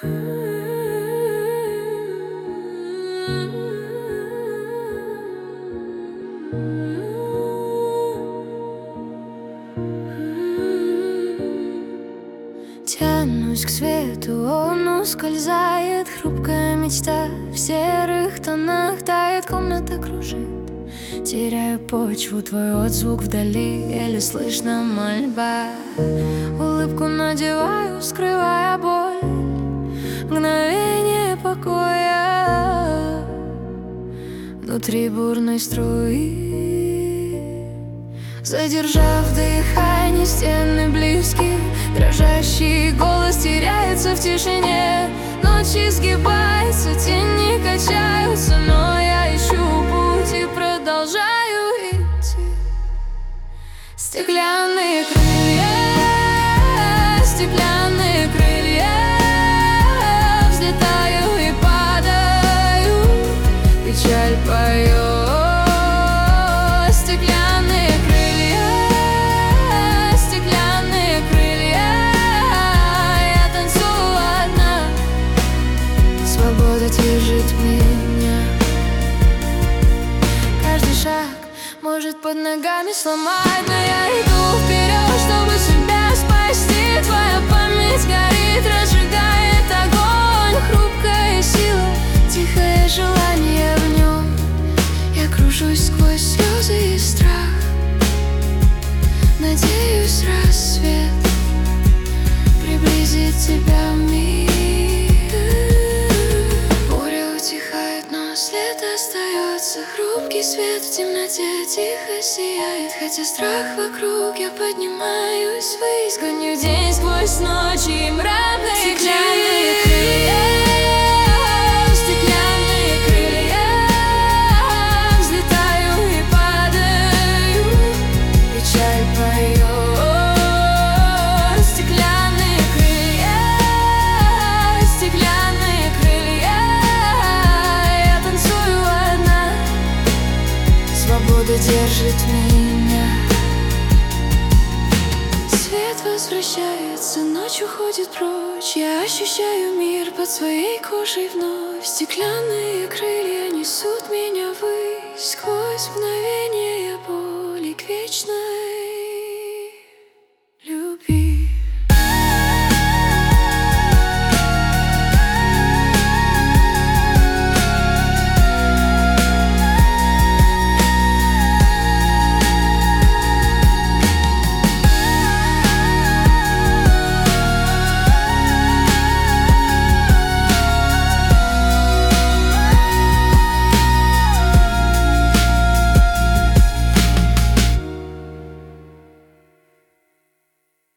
Тянусь к свету, он ускользает. Хрупкая мечта в серых тонах тает, комната кружит. Теряю почву, твой отзвук вдали, еле слышна мольба. Улыбку надеваю, скрывая боль, мгновение покоя внутри бурной струи. Задержав дыхание, стены близки, дрожащий голос теряется в тишине. Ночь изгибается, тени качаются, но я ищу путь и продолжаю идти. Стеклянные крылья, стеклянные крылья, взлетаю и падаю, печаль поет. Держит меня. Каждый шаг может под ногами сломать, но я иду вперед, чтобы себя спасти. Твоя память горит, разжигает огонь. Хрупкая сила, тихое желание в нем. Я кружусь сквозь слезы и страх, надеюсь, рассвет приблизит тебя в мир. След остается, хрупкий свет в темноте тихо сияет. Хотя страх вокруг, я поднимаюсь ввысь, гоню день сквозь ночь и мрак. Стеклянные крылья, стеклянные крылья, взлетаю и падаю, печаль поет. Стеклянные крылья, стеклянные крылья, свобода держит меня. Свет возвращается, ночь уходит прочь. Я ощущаю мир под своей кожей вновь. Стеклянные крылья несут меня ввысь, сквозь мгновения боли к вечной